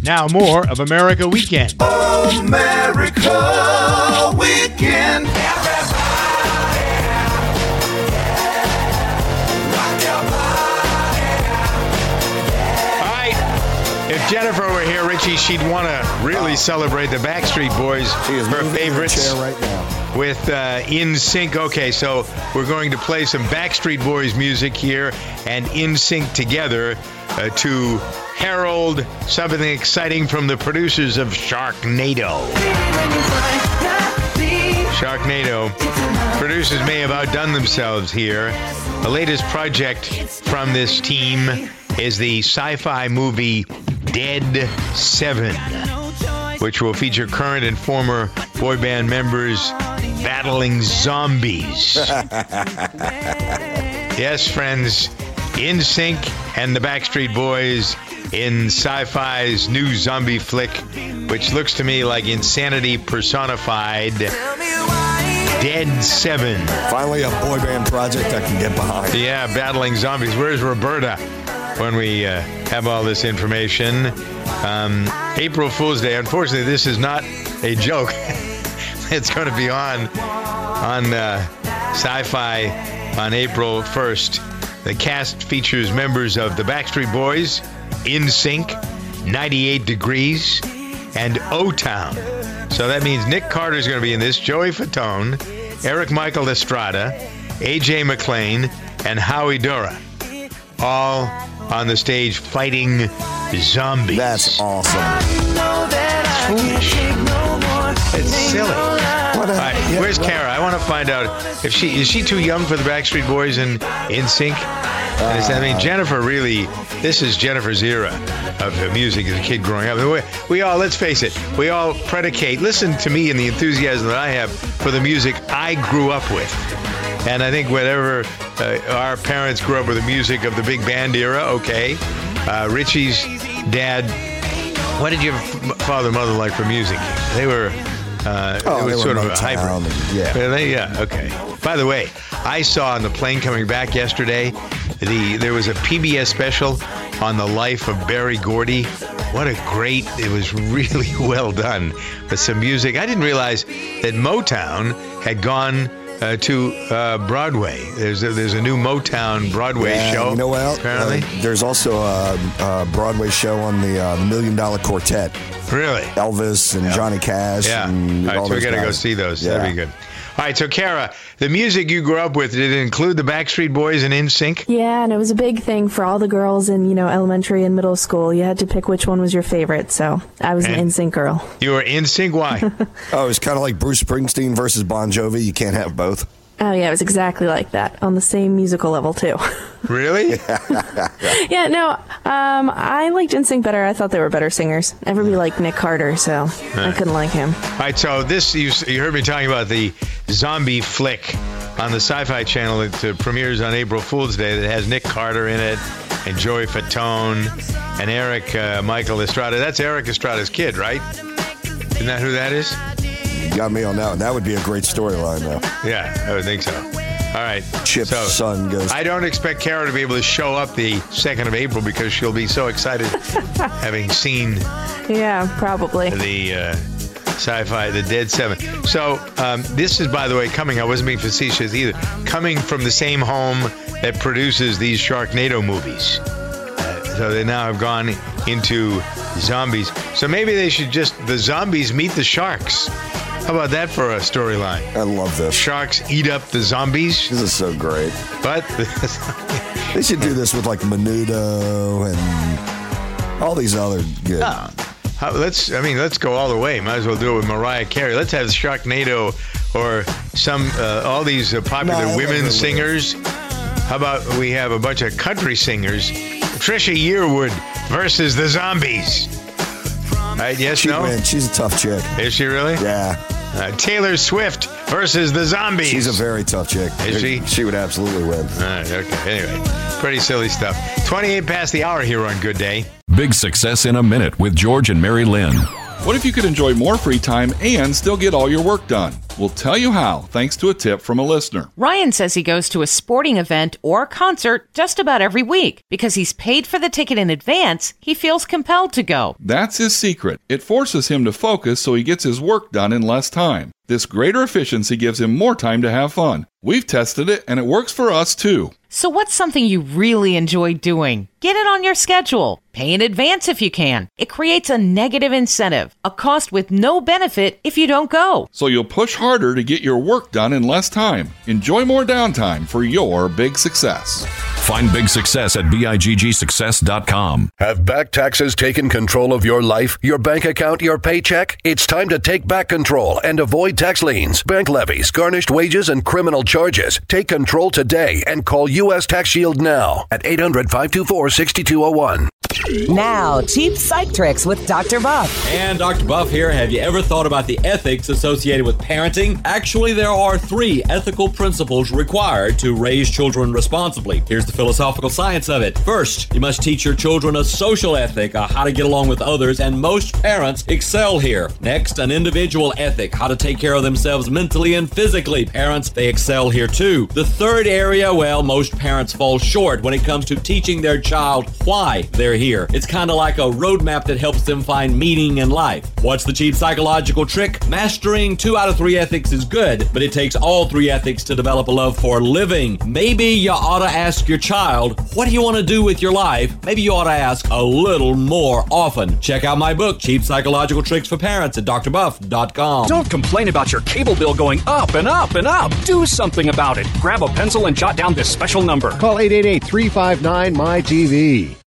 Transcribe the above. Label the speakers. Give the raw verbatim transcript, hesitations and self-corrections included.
Speaker 1: Now more of America Weekend.
Speaker 2: America Weekend.
Speaker 1: If Jennifer were here, Richie, she'd want to really celebrate the Backstreet Boys, her favorites,
Speaker 3: right now.
Speaker 1: with uh, In Sync. Okay, so we're going to play some Backstreet Boys music here and In Sync together uh, to herald something exciting from the producers of Sharknado. Sharknado. Producers may have outdone themselves here. The latest project from this team is the sci-fi movie Dead Seven, which will feature current and former boy band members battling zombies. Yes, friends, In Sync and the Backstreet Boys in sci-fi's new zombie flick, which looks to me like insanity personified. Dead Seven.
Speaker 3: Finally, a boy band project I can get behind.
Speaker 1: Yeah, battling zombies. Where's Roberta when we uh, have all this information? Um, April Fool's Day. Unfortunately, this is not a joke. It's going to be on on uh, Sci-Fi on April first. The cast features members of the Backstreet Boys, In Sync, ninety-eight Degrees, and O-Town. So that means Nick Carter's going to be in this, Joey Fatone, Eric Michael Estrada, A J McLean, and Howie Dora, all on the stage fighting zombies.
Speaker 3: That's awesome.
Speaker 1: It's foolish. It's silly.
Speaker 3: What a,
Speaker 1: All right,
Speaker 3: yeah,
Speaker 1: where's
Speaker 3: well,
Speaker 1: Kara? I want to find out if she is she too young for the Backstreet Boys and In Sync. Uh, I mean, Jennifer really. This is Jennifer's era of music as a kid growing up. We, we all, let's face it, we all predicate. Listen to me and the enthusiasm that I have for the music I grew up with. And I think whatever uh, our parents grew up with the music of the big band era, okay. Uh, Richie's dad, what did your father and mother like for music? They were, uh,
Speaker 3: oh,
Speaker 1: it was
Speaker 3: they
Speaker 1: sort
Speaker 3: were
Speaker 1: of a hybrid.
Speaker 3: and, yeah.
Speaker 1: They, yeah, okay. By the way, I saw on the plane coming back yesterday, the there was a P B S special on the life of Berry Gordy. What a great, it was really well done with some music. I didn't realize that Motown had gone Uh, to uh, Broadway. There's a, there's a new Motown Broadway
Speaker 3: yeah,
Speaker 1: show.
Speaker 3: You know what?
Speaker 1: Apparently,
Speaker 3: uh, there's also a, a Broadway show on the uh, Million Dollar Quartet.
Speaker 1: Really,
Speaker 3: Elvis and
Speaker 1: yeah.
Speaker 3: Johnny Cash.
Speaker 1: Yeah.
Speaker 3: And
Speaker 1: all right,
Speaker 3: all
Speaker 1: so we
Speaker 3: those
Speaker 1: got to go
Speaker 3: guys.
Speaker 1: see those.
Speaker 3: Yeah.
Speaker 1: That'd be good. All right, so Kara, the music you grew up with, did it include the Backstreet Boys and In Sync?
Speaker 4: Yeah, and it was a big thing for all the girls in, you know, elementary and middle school. You had to pick which one was your favorite, so I was
Speaker 1: And
Speaker 4: an In Sync girl.
Speaker 1: You were In Sync. Why?
Speaker 3: Oh, it's kind of like Bruce Springsteen versus Bon Jovi. You can't have both.
Speaker 4: Oh, yeah, it was exactly like that, on the same musical level, too.
Speaker 1: Really?
Speaker 4: Yeah, no, um, I liked In Sync better. I thought they were better singers. Everybody liked Nick Carter, so I couldn't like him.
Speaker 1: All right, so this, you, you heard me talking about the zombie flick on the Sci-Fi Channel that uh, premieres on April Fool's Day that has Nick Carter in it and Joey Fatone and Eric uh, Michael Estrada. That's Eric Estrada's kid, right? Isn't that who that is?
Speaker 3: You got me on that one. That would be a great storyline, though.
Speaker 1: Yeah, I would think so. All right.
Speaker 3: Chip's
Speaker 1: so,
Speaker 3: son goes.
Speaker 1: I don't expect Kara to be able to show up the second of April because she'll be so excited having seen
Speaker 4: Yeah, probably.
Speaker 1: the uh, sci-fi, the Dead Seven. So um, this is, by the way, coming, I wasn't being facetious either, coming from the same home that produces these Sharknado movies. Uh, so they now have gone into zombies. So maybe they should just, the zombies meet the sharks. How about that for a storyline?
Speaker 3: I love this.
Speaker 1: Sharks eat up the zombies,
Speaker 3: This is so great.
Speaker 1: but
Speaker 3: They should do this with like Menudo and all these other good.
Speaker 1: how, let's, I mean, let's go all the way. Might as well do it with Mariah Carey. Let's have Sharknado or some, uh, all these uh, popular
Speaker 3: No, I
Speaker 1: women
Speaker 3: love
Speaker 1: singers. How about we have a bunch of country singers? Trisha Yearwood versus the zombies. Right, yes,
Speaker 3: She
Speaker 1: no?
Speaker 3: wins. She's a tough chick.
Speaker 1: Is she really?
Speaker 3: Yeah.
Speaker 1: Uh, Taylor Swift versus the zombies.
Speaker 3: She's a very tough chick.
Speaker 1: Is she?
Speaker 3: She would absolutely win.
Speaker 1: All right, okay. Anyway, pretty silly stuff. twenty-eight past the hour here on Good Day.
Speaker 5: Big Success in a Minute with George and Mary Lynn. What if you could enjoy more free time and still get all your work done? We'll tell you how, thanks to a tip from a listener.
Speaker 6: Ryan says he goes to a sporting event or concert just about every week. Because he's paid for the ticket in advance, he feels compelled to go.
Speaker 5: That's his secret. It forces him to focus so he gets his work done in less time. This greater efficiency gives him more time to have fun. We've tested it, and it works for us, too.
Speaker 6: So what's something you really enjoy doing? Get it on your schedule. Pay in advance if you can. It creates a negative incentive, a cost with no benefit if you don't go.
Speaker 5: So you'll push harder to get your work done in less time. Enjoy more downtime for your big success.
Speaker 7: Find big success at big success dot com.
Speaker 8: Have back taxes taken control of your life, your bank account, your paycheck? It's time to take back control and avoid tax liens, bank levies, garnished wages, and criminal charges. Take control today and call U S Tax Shield now at eight hundred, five two four, six two zero one.
Speaker 9: Now, cheap psych tricks with Doctor Buff.
Speaker 10: And Doctor Buff here. Have you ever thought about the ethics associated with parenting? Actually, there are three ethical principles required to raise children responsibly. Here's the philosophical science of it. First, you must teach your children a social ethic, uh, how to get along with others, and most parents excel here. Next, an individual ethic, how to take care of themselves mentally and physically. Parents, they excel here too. The third area, well, most parents fall short when it comes to teaching their child why they're here. It's kind of like a roadmap that helps them find meaning in life. What's the cheap psychological trick? Mastering two out of three ethics is good, but it takes all three ethics to develop a love for living. Maybe you ought to ask your child, what do you want to do with your life? Maybe you ought to ask a little more often. Check out my book, Cheap Psychological Tricks for Parents, at D R buff dot com.
Speaker 11: Don't complain about your cable bill going up and up and up. Do something about it. Grab a pencil and jot down this special number.
Speaker 12: Call eight eight eight, three five nine, M Y T V.